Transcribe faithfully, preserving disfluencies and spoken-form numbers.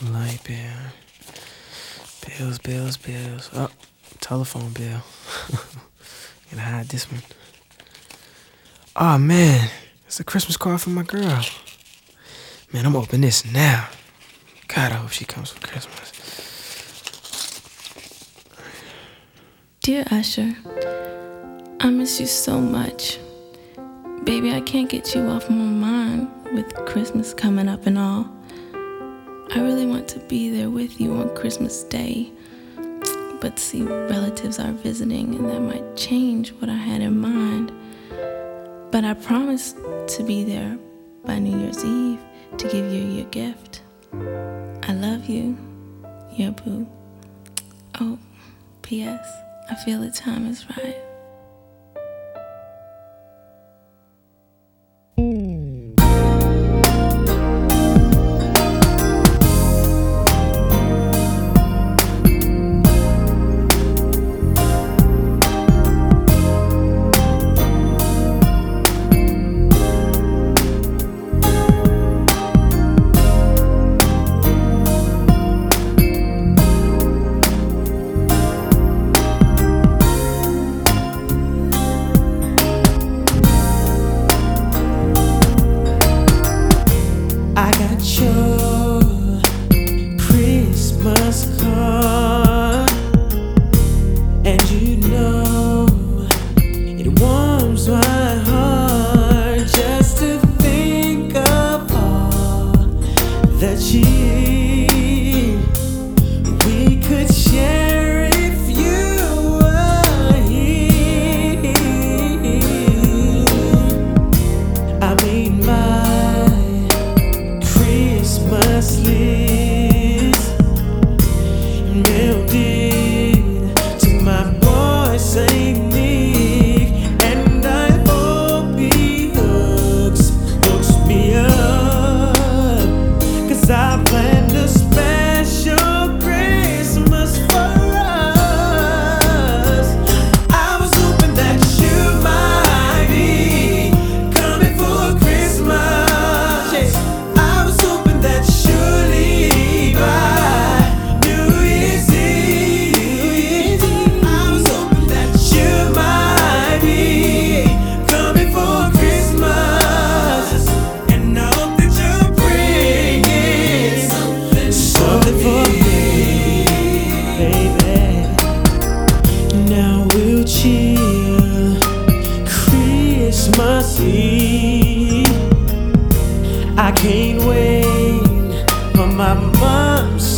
Light bill. Bills, bills, bills. Oh, telephone bill. Gotta hide this one. Oh, man. It's a Christmas card from my girl. Man, I'm opening this now. God, I hope she comes for Christmas. Dear Usher, I miss you so much. Baby, I can't get you off my mind with Christmas coming up and all. I really want to be there with you on Christmas Day. But see, relatives are visiting and that might change what I had in mind. But I promise to be there by New Year's Eve to give you your gift. I love you, your boo. Oh, P S I feel the time is right. I got your Christmas card, and you know it warms my heart just to think of all the cheer we could share if you were here. I made my Christmas list and mailed it to my boy Saint Nick, and I hope he hooks, hooks me up, 'cause I planned a special Christmas for us. I was hoping that you might be coming for Christmas. Yeah. That surely by New Year's Eve, I was hoping that you might be coming for Christmas, and I hope that you're bringing something, something for me, baby. Now we'll chill Christmas Eve. I can't wait for my mom's